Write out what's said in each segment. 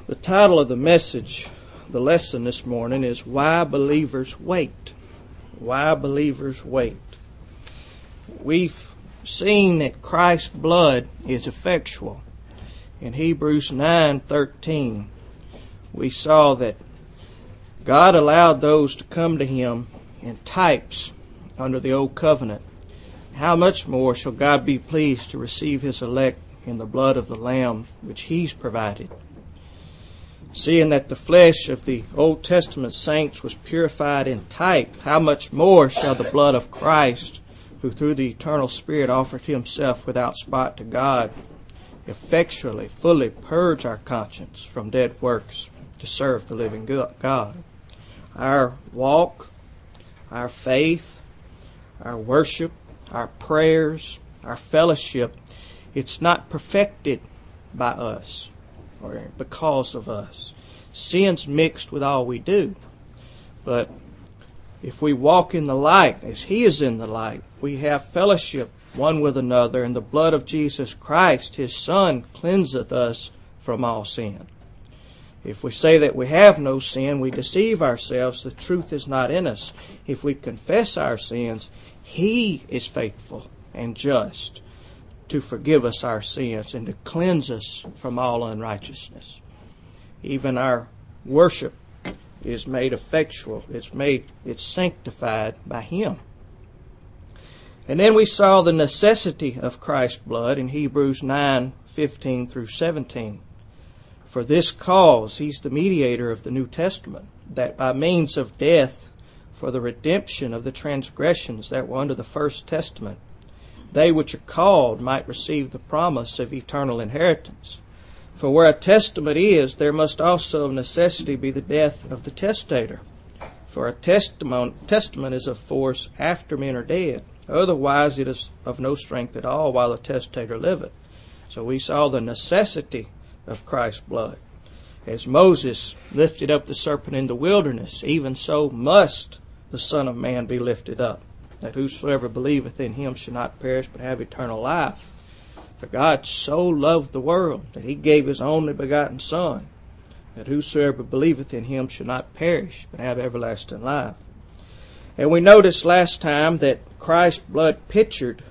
The title of the message, the lesson this morning, is Why Believers Wait. Why Believers Wait. We've seen that Christ's blood is effectual. In Hebrews 9:13, we saw that God allowed those to come to Him in types under the Old Covenant. How much more shall God be pleased to receive His elect in the blood of the Lamb which He's provided? Seeing that the flesh of the Old Testament saints was purified in type, how much more shall the blood of Christ, who through the eternal Spirit offered Himself without spot to God, effectually, fully purge our conscience from dead works to serve the living God. Our walk, our faith, our worship, our prayers, our fellowship, it's not perfected by us or because of us. Sin's mixed with all we do. But if we walk in the light as He is in the light, we have fellowship one with another, and the blood of Jesus Christ, His Son, cleanseth us from all sin. If we say that we have no sin, we deceive ourselves. The truth is not in us. If we confess our sins, He is faithful and just to forgive us our sins and to cleanse us from all unrighteousness. Even our worship is made effectual. It's sanctified by Him. And then we saw the necessity of Christ's blood in Hebrews 9:15 through 17. For this cause He's the mediator of the New Testament, that by means of death for the redemption of the transgressions that were under the first testament, they which are called might receive the promise of eternal inheritance. For where a testament is, there must also of necessity be the death of the testator. For a testament is of force after men are dead. Otherwise it is of no strength at all while the testator liveth. So we saw the necessity of Christ's blood. As Moses lifted up the serpent in the wilderness, even so must the Son of Man be lifted up, that whosoever believeth in Him should not perish but have eternal life. For God so loved the world that He gave His only begotten Son, that whosoever believeth in Him should not perish but have everlasting life. And we noticed last time that Christ's blood pictured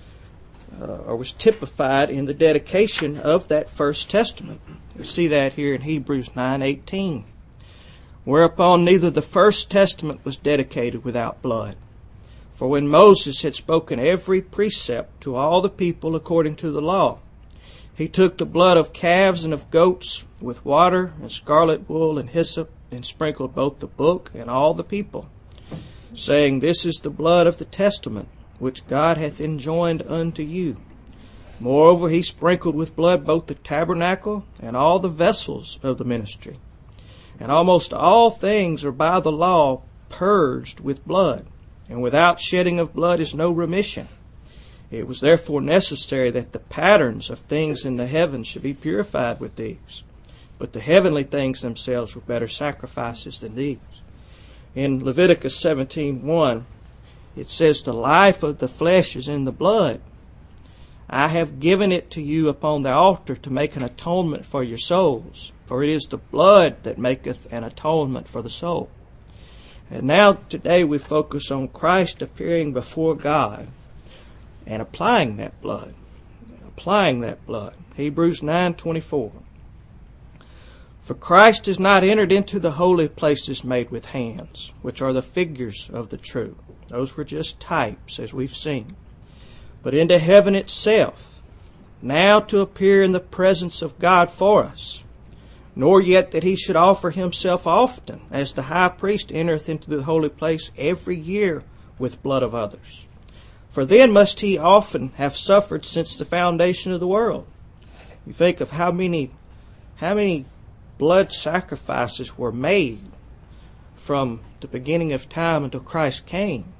or was typified in the dedication of that first testament. We see that here in Hebrews 9:18. Whereupon neither the first testament was dedicated without blood. For when Moses had spoken every precept to all the people according to the law, he took the blood of calves and of goats with water and scarlet wool and hyssop, and sprinkled both the book and all the people, saying, This is the blood of the testament, which God hath enjoined unto you. Moreover, he sprinkled with blood both the tabernacle and all the vessels of the ministry. And almost all things are by the law purged with blood, and without shedding of blood is no remission. It was therefore necessary that the patterns of things in the heavens should be purified with these. But the heavenly things themselves were better sacrifices than these. In Leviticus 17:1, it says, The life of the flesh is in the blood. I have given it to you upon the altar to make an atonement for your souls. For it is the blood that maketh an atonement for the soul. And now today we focus on Christ appearing before God and applying that blood. Hebrews 9:24. For Christ is not entered into the holy places made with hands, which are the figures of the true. Those were just types, as we've seen. But into heaven itself, now to appear in the presence of God for us. Nor yet that He should offer Himself often, as the high priest entereth into the holy place every year with blood of others. For then must He often have suffered since the foundation of the world. You think of how many blood sacrifices were made from the beginning of time until Christ came.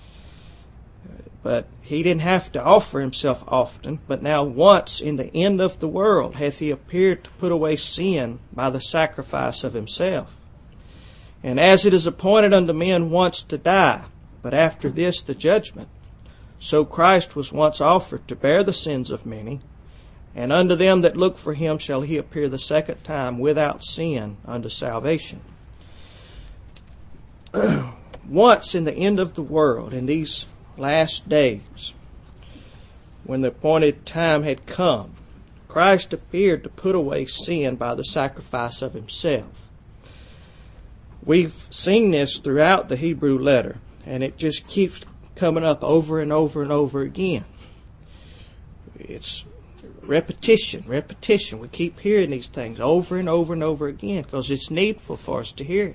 But He didn't have to offer Himself often, but now once in the end of the world hath He appeared to put away sin by the sacrifice of Himself. And as it is appointed unto men once to die, but after this the judgment, so Christ was once offered to bear the sins of many, And unto them that look for him shall he appear the second time without sin unto salvation. Once in the end of the world, in these last days, when the appointed time had come, Christ appeared to put away sin by the sacrifice of himself. We've seen this throughout the Hebrew letter, and it just keeps coming up over and over and over again. It's repetition. We keep hearing these things over and over and over again because it's needful for us to hear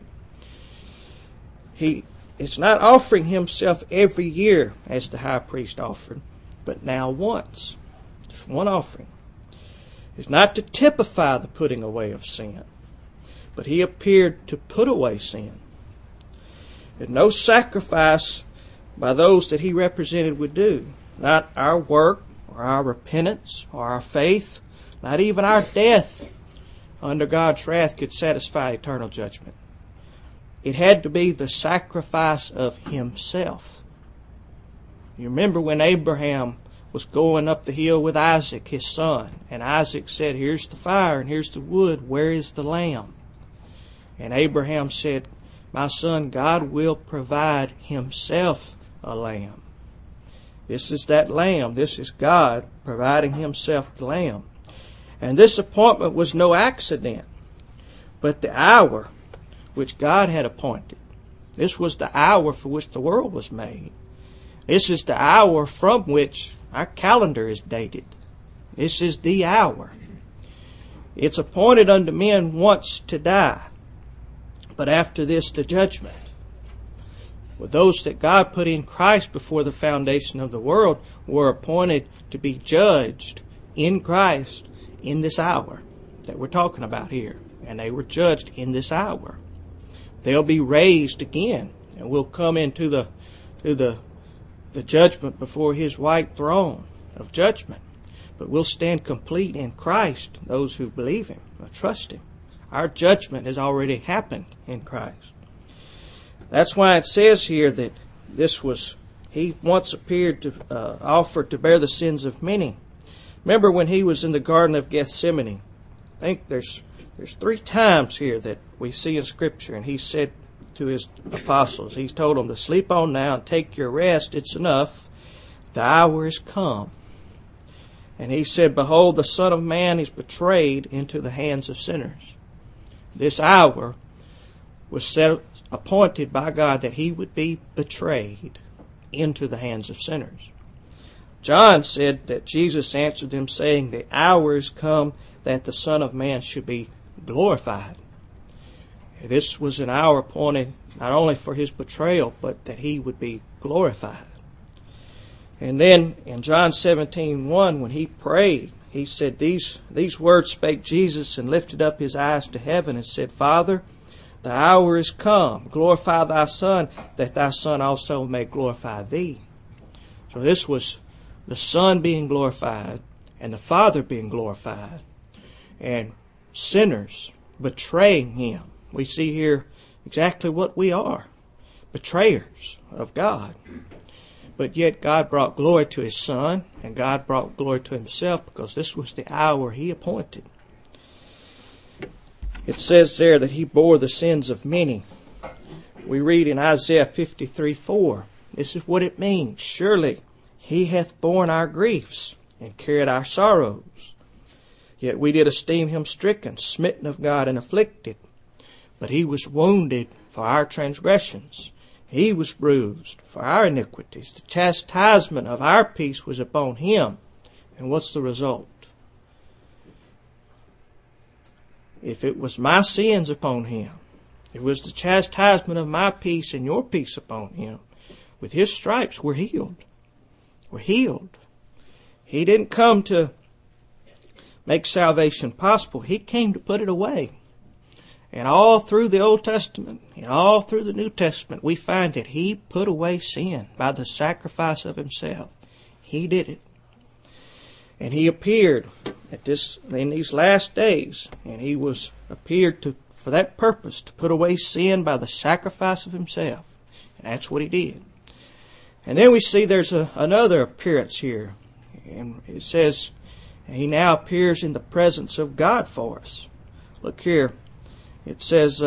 it. It's not offering himself every year as the high priest offered, but now once. Just one offering. It's not to typify the putting away of sin, but he appeared to put away sin. And no sacrifice by those that he represented would do. Not our work, or our repentance, or our faith, not even our death under God's wrath could satisfy eternal judgment. It had to be the sacrifice of himself. You remember when Abraham was going up the hill with Isaac, his son, and Isaac said, "Here's the fire and here's the wood. Where is the lamb?" And Abraham said, "My son, God will provide himself a lamb." This is that lamb. This is God providing himself the lamb. And this appointment was no accident, but the hour which God had appointed. This was the hour for which the world was made. This is the hour from which our calendar is dated. This is the hour. It's appointed unto men once to die, but after this the judgment. Well, those that God put in Christ before the foundation of the world were appointed to be judged in Christ in this hour that we're talking about here. And they were judged in this hour. They'll be raised again, and we'll come into the judgment before his white throne of judgment. But we'll stand complete in Christ, those who believe him or trust him. Our judgment has already happened in Christ. That's why it says here that he once appeared to offer to bear the sins of many. Remember when he was in the Garden of Gethsemane? I think there's 3 times here that we see in Scripture, and he said to his apostles, he's told them to sleep on now and take your rest. It's enough. The hour is come. And he said, "Behold, the Son of Man is betrayed into the hands of sinners." This hour was appointed by God that he would be betrayed into the hands of sinners. John said that Jesus answered them saying, "The hour is come that the Son of Man should be glorified." This was an hour appointed not only for his betrayal, but that he would be glorified. And then in John 17:1, when he prayed, he said, These words spake Jesus, and lifted up his eyes to heaven, and said, "Father, the hour is come. Glorify thy Son, that thy Son also may glorify thee." So this was the Son being glorified, and the Father being glorified, and sinners betraying him. We see here exactly what we are, betrayers of God. But yet God brought glory to his Son, and God brought glory to himself, because this was the hour he appointed. It says there that he bore the sins of many. We read in Isaiah 53:4. This is what it means. "Surely he hath borne our griefs, and carried our sorrows. Yet we did esteem him stricken, smitten of God, and afflicted. But he was wounded for our transgressions. He was bruised for our iniquities. The chastisement of our peace was upon him." And what's the result? If it was my sins upon him, it was the chastisement of my peace and your peace upon him. With his stripes we're healed. We're healed. He didn't come to make salvation possible. He came to put it away. And all through the Old Testament and all through the New Testament, we find that he put away sin by the sacrifice of himself. He did it. And he appeared in these last days, and he appeared for that purpose, to put away sin by the sacrifice of himself. And that's what he did. And then we see there's another appearance here. And it says, He now appears in the presence of God for us. Look here. It says,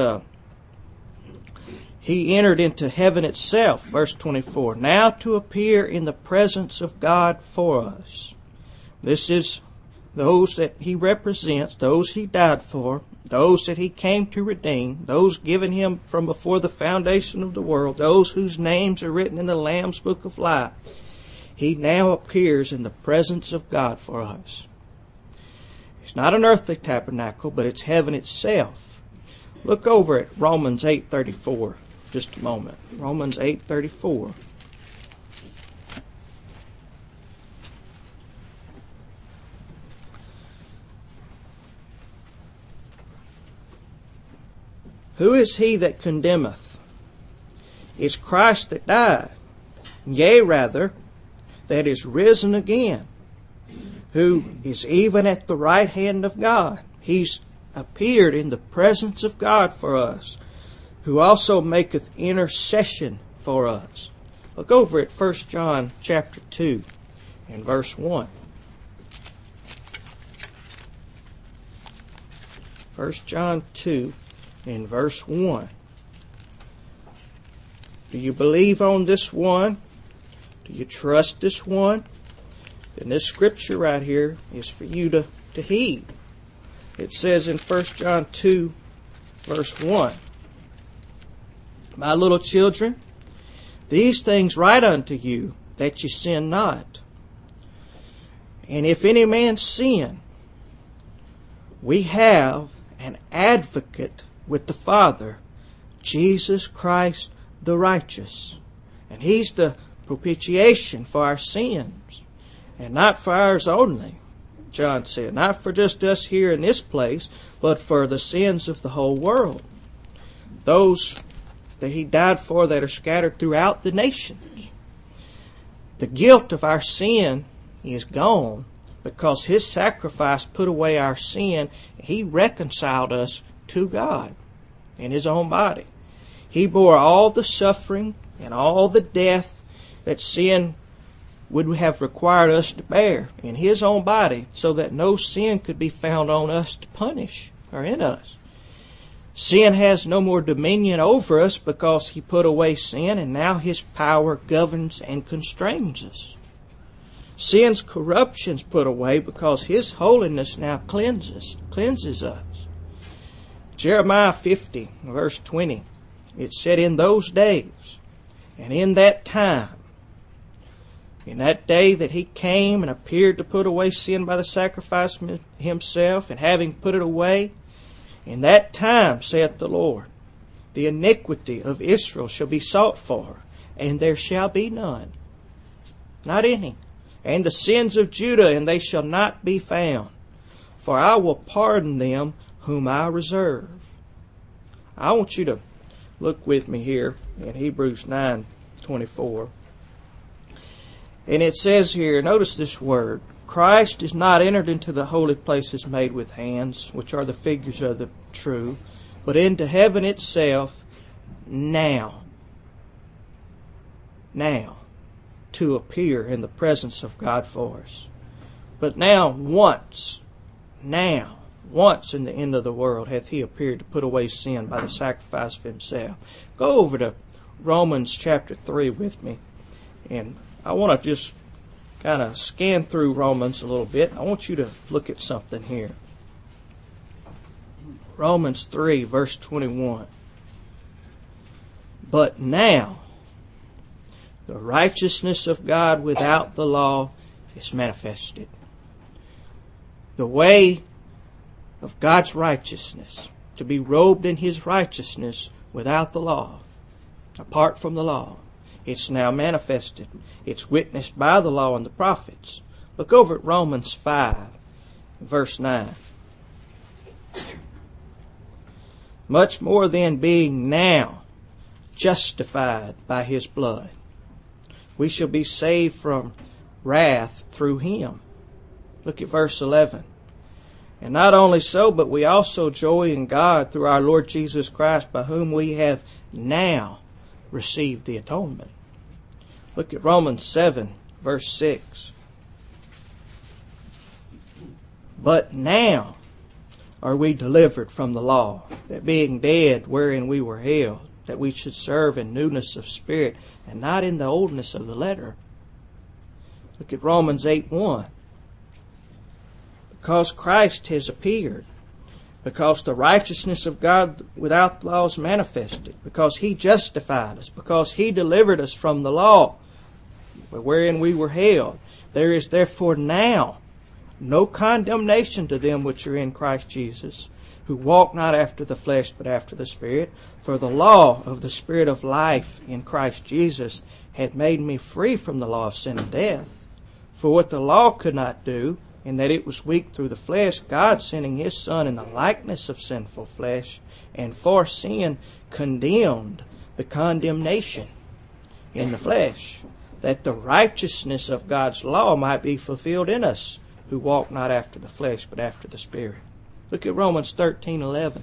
He entered into heaven itself, verse 24, now to appear in the presence of God for us. This is those that He represents, those He died for, those that He came to redeem, those given Him from before the foundation of the world, those whose names are written in the Lamb's book of life. He now appears in the presence of God for us. It's not an earthly tabernacle, but it's heaven itself. Look over at Romans 8:34. Just a moment. Romans 8:34. Who is he that condemneth? It's Christ that died, yea rather, that is risen again, who is even at the right hand of God. He's appeared in the presence of God for us, who also maketh intercession for us. Look over at 1 John chapter 2 and verse 1. 1 John 2 and verse 1. Do you believe on this one? Do you trust this one? Then this scripture right here is for you to heed. It says in 1 John 2 verse 1, My little children, these things write unto you, that ye sin not. And if any man sin, we have an advocate with the Father, Jesus Christ the righteous. And He's the propitiation for our sins, and not for ours only, John said. Not for just us here in this place, but for the sins of the whole world. Those that He died for that are scattered throughout the nations. The guilt of our sin is gone because His sacrifice put away our sin. He reconciled us to God in His own body. He bore all the suffering and all the death that sin would have required us to bear in His own body, so that no sin could be found on us to punish or in us. Sin has no more dominion over us because He put away sin, and now His power governs and constrains us. Sin's corruption's put away because His holiness now cleanses us. Jeremiah 50, verse 20, it said, In those days and in that time, in that day that He came and appeared to put away sin by the sacrifice Himself, and having put it away, in that time, saith the Lord, the iniquity of Israel shall be sought for, and there shall be none, not any. And the sins of Judah, and they shall not be found. For I will pardon them whom I reserve. I want you to look with me here in Hebrews 9:24. And it says here, notice this word, Christ is not entered into the holy places made with hands, which are the figures of the true, but into heaven itself now, to appear in the presence of God for us. But once in the end of the world hath He appeared to put away sin by the sacrifice of Himself. Go over to Romans chapter 3 with me, and I want to just kind of scan through Romans a little bit. I want you to look at something here. Romans 3 verse 21. But now the righteousness of God without the law is manifested. The way of God's righteousness, to be robed in His righteousness without the law, apart from the law. It's now manifested. It's witnessed by the law and the prophets. Look over at Romans 5, verse 9. Much more than being now justified by His blood, we shall be saved from wrath through Him. Look at verse 11. And not only so, but we also joy in God through our Lord Jesus Christ, by whom we have now received the atonement. Look at Romans 7, verse 6. But now are we delivered from the law, that being dead wherein we were held, that we should serve in newness of spirit, and not in the oldness of the letter. Look at Romans 8:1. Because Christ has appeared, because the righteousness of God without law is manifested, because He justified us, because He delivered us from the law wherein we were held, there is therefore now no condemnation to them which are in Christ Jesus, who walk not after the flesh but after the Spirit. For the law of the Spirit of life in Christ Jesus had made me free from the law of sin and death. For what the law could not do, in that it was weak through the flesh, God sending His Son in the likeness of sinful flesh, and for sin condemned the condemnation in the flesh, that the righteousness of God's law might be fulfilled in us, who walk not after the flesh, but after the Spirit. Look at Romans 13:11.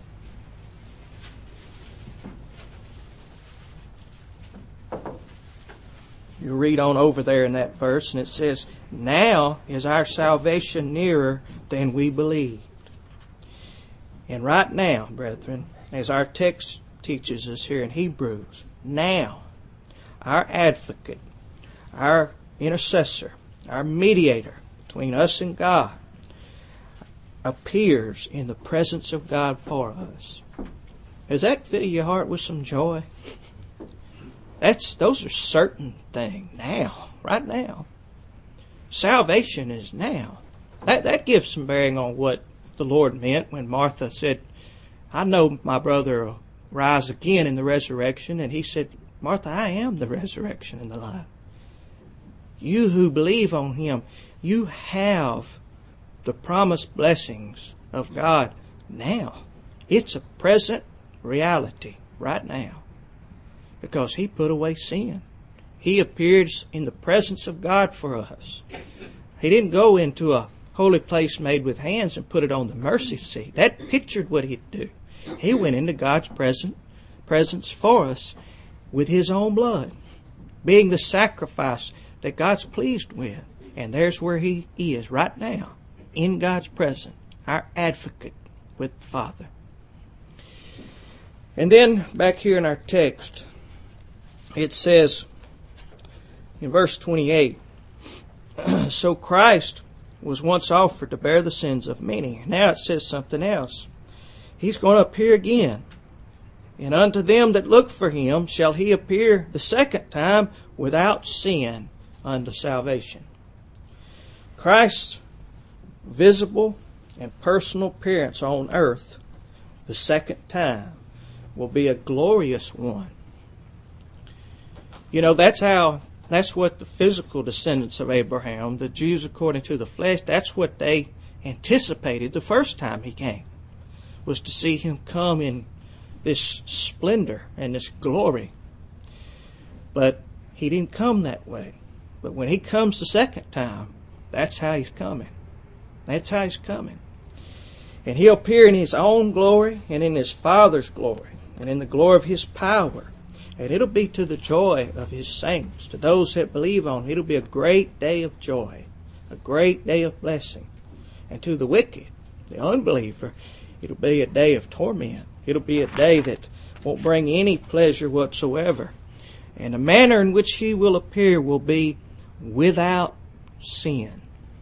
You read on over there in that verse, and it says, now is our salvation nearer than we believed. And right now, brethren, as our text teaches us here in Hebrews, now, our advocate, our intercessor, our mediator between us and God, appears in the presence of God for us. Does that fill your heart with some joy? Those are certain things now, right now. Salvation is now. That gives some bearing on what the Lord meant when Martha said, I know my brother will rise again in the resurrection. And He said, Martha, I am the resurrection and the life. You who believe on Him, you have the promised blessings of God now. It's a present reality right now, because He put away sin. He appears in the presence of God for us. He didn't go into a holy place made with hands and put it on the mercy seat. That pictured what He'd do. He went into God's presence for us with His own blood, being the sacrifice that God's pleased with. And there's where He is right now, in God's presence, our advocate with the Father. And then back here in our text, it says in verse 28, so Christ was once offered to bear the sins of many. Now it says something else. He's going to appear again. And unto them that look for Him shall He appear the second time without sin unto salvation. Christ's visible and personal appearance on earth the second time will be a glorious one. You know, that's what the physical descendants of Abraham, the Jews according to the flesh, that's what they anticipated the first time He came, was to see Him come in this splendor and this glory. But He didn't come that way. But when He comes the second time, that's how He's coming. That's how He's coming. And He'll appear in His own glory and in His Father's glory and in the glory of His power. And it'll be to the joy of His saints, to those that believe on Him. It'll be a great day of joy, a great day of blessing. And to the wicked, the unbeliever, it'll be a day of torment. It'll be a day that won't bring any pleasure whatsoever. And the manner in which He will appear will be without sin.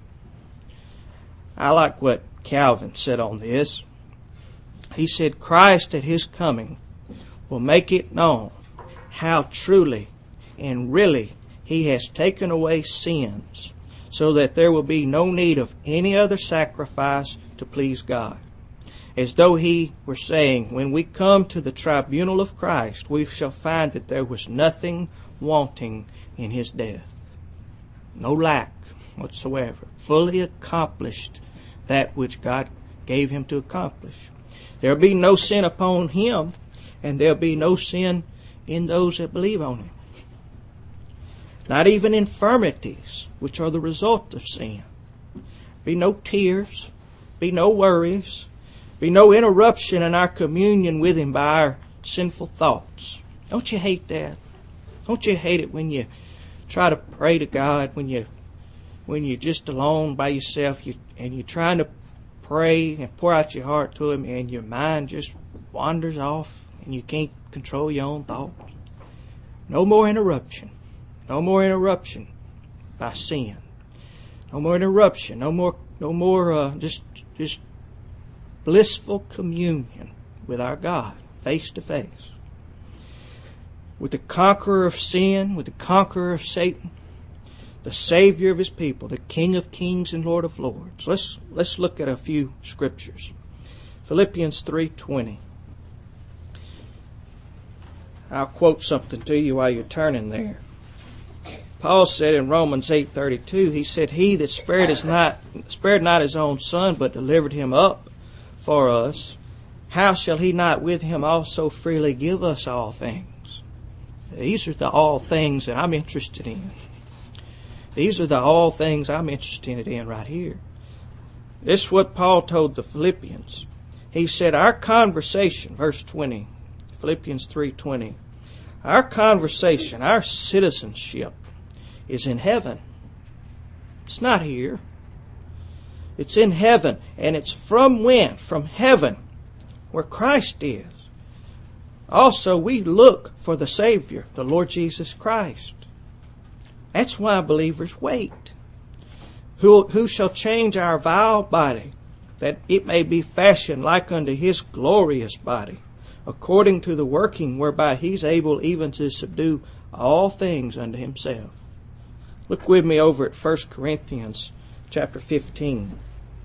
I like what Calvin said on this. He said, Christ at His coming will make it known how truly and really He has taken away sins, so that there will be no need of any other sacrifice to please God. As though He were saying, when we come to the tribunal of Christ, we shall find that there was nothing wanting in His death. No lack whatsoever. Fully accomplished that which God gave Him to accomplish. There'll be no sin upon Him, and there'll be no sin in those that believe on Him. Not even infirmities, which are the result of sin. Be no tears, be no worries, be no interruption in our communion with Him by our sinful thoughts. Don't you hate that? Don't you hate it when you try to pray to God, when you're just alone by yourself, and you're trying to pray and pour out your heart to Him, and your mind just wanders off and you can't control your own thoughts. No more interruption. No more interruption by sin. No more interruption. No more just blissful communion with our God, face to face. With the conqueror of sin, with the conqueror of Satan, the Savior of His people, the King of kings and Lord of lords. Let's look at a few scriptures. Philippians 3:20. I'll quote something to you while you're turning there. Paul said in Romans 8:32, he said, He that spared not His own Son, but delivered Him up for us, how shall He not with Him also freely give us all things? These are the all things that I'm interested in. These are the all things I'm interested in right here. This is what Paul told the Philippians. He said, our conversation, verse 20, Philippians 3:20, our conversation, our citizenship is in heaven. It's not here. It's in heaven. And it's from when? From heaven, where Christ is. Also, we look for the Savior, the Lord Jesus Christ. That's why believers wait. Who shall change our vile body, that it may be fashioned like unto His glorious body, according to the working whereby He's able even to subdue all things unto Himself. Look with me over at 1 Corinthians chapter 15.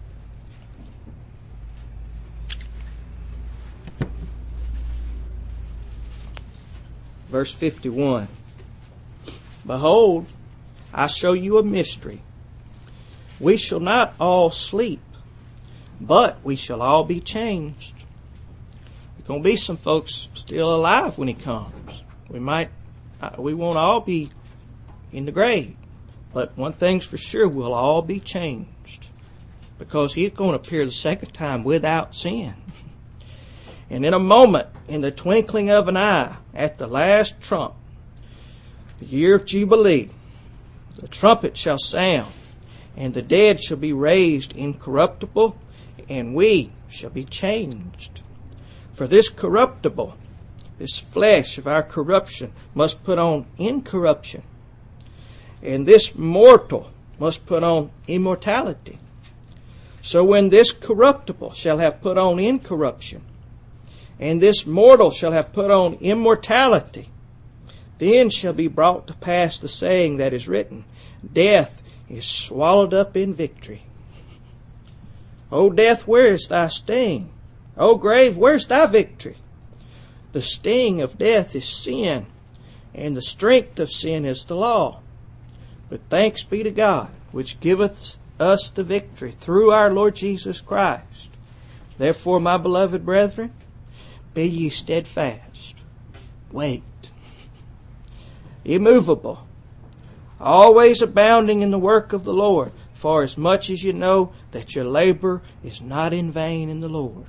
Verse 51. Behold, I show you a mystery. We shall not all sleep, but we shall all be changed. There's going to be some folks still alive when He comes. We won't all be in the grave. But one thing's for sure, we'll all be changed. Because He's going to appear the second time without sin. And in a moment, in the twinkling of an eye, at the last trump, the year of Jubilee, the trumpet shall sound, and the dead shall be raised incorruptible, and we shall be changed. For this corruptible, this flesh of our corruption, must put on incorruption, and this mortal must put on immortality. So when this corruptible shall have put on incorruption, and this mortal shall have put on immortality, then shall be brought to pass the saying that is written, Death is swallowed up in victory. O death, where is thy sting? O grave, where's thy victory? The sting of death is sin, and the strength of sin is the law. But thanks be to God, which giveth us the victory through our Lord Jesus Christ. Therefore, my beloved brethren, be ye steadfast. Wait. Immovable. Always abounding in the work of the Lord, for as much as you know that your labor is not in vain in the Lord.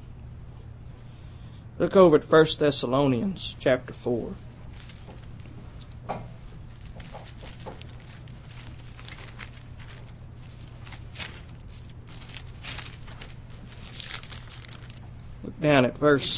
Look over at 1 Thessalonians chapter 4. Look down at verse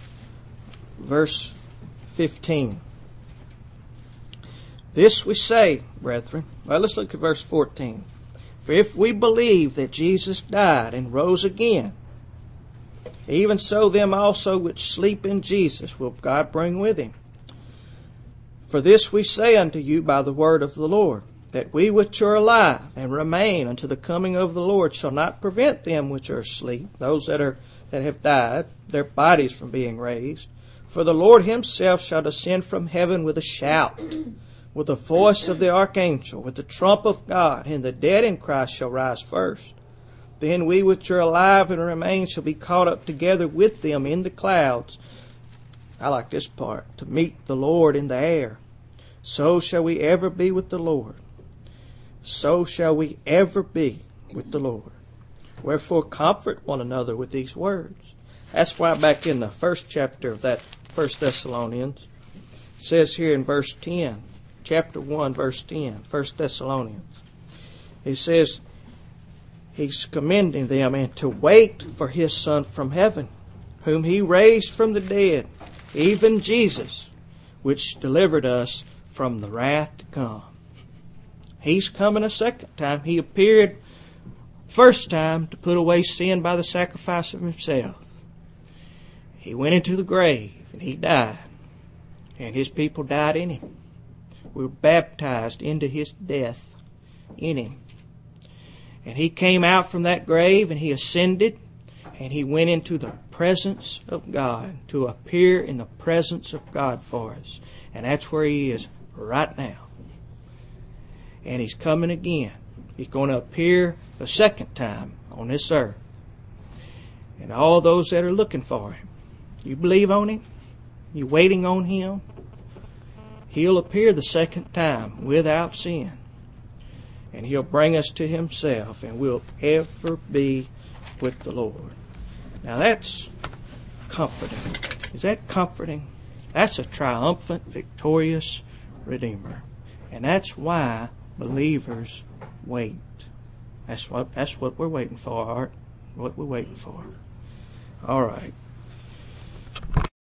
15. This we say, brethren. Well, let's look at verse 14. For if we believe that Jesus died and rose again, even so them also which sleep in Jesus will God bring with Him. For this we say unto you by the word of the Lord, that we which are alive and remain unto the coming of the Lord shall not prevent them which are asleep, those that have died, their bodies from being raised. For the Lord Himself shall descend from heaven with a shout, with the voice of the archangel, with the trump of God, and the dead in Christ shall rise first. Then we which are alive and remain shall be caught up together with them in the clouds. I like this part. To meet the Lord in the air. So shall we ever be with the Lord. So shall we ever be with the Lord. Wherefore comfort one another with these words. That's why back in the first chapter of that 1 Thessalonians, it says here in verse 10, chapter 1, verse 10, 1 Thessalonians, it says, He's commending them and to wait for His Son from heaven, whom He raised from the dead, even Jesus, which delivered us from the wrath to come. He's coming a second time. He appeared first time to put away sin by the sacrifice of Himself. He went into the grave and He died, and His people died in Him. We were baptized into His death in Him. And He came out from that grave and He ascended and He went into the presence of God to appear in the presence of God for us. And that's where He is right now. And He's coming again. He's going to appear a second time on this earth. And all those that are looking for Him, you believe on Him? You waiting on Him? He'll appear the second time without sin. And He'll bring us to Himself, and we'll ever be with the Lord. Now that's comforting. Is that comforting? That's a triumphant, victorious Redeemer. And that's why believers wait. That's what we're waiting for, Art. What we're waiting for. All right.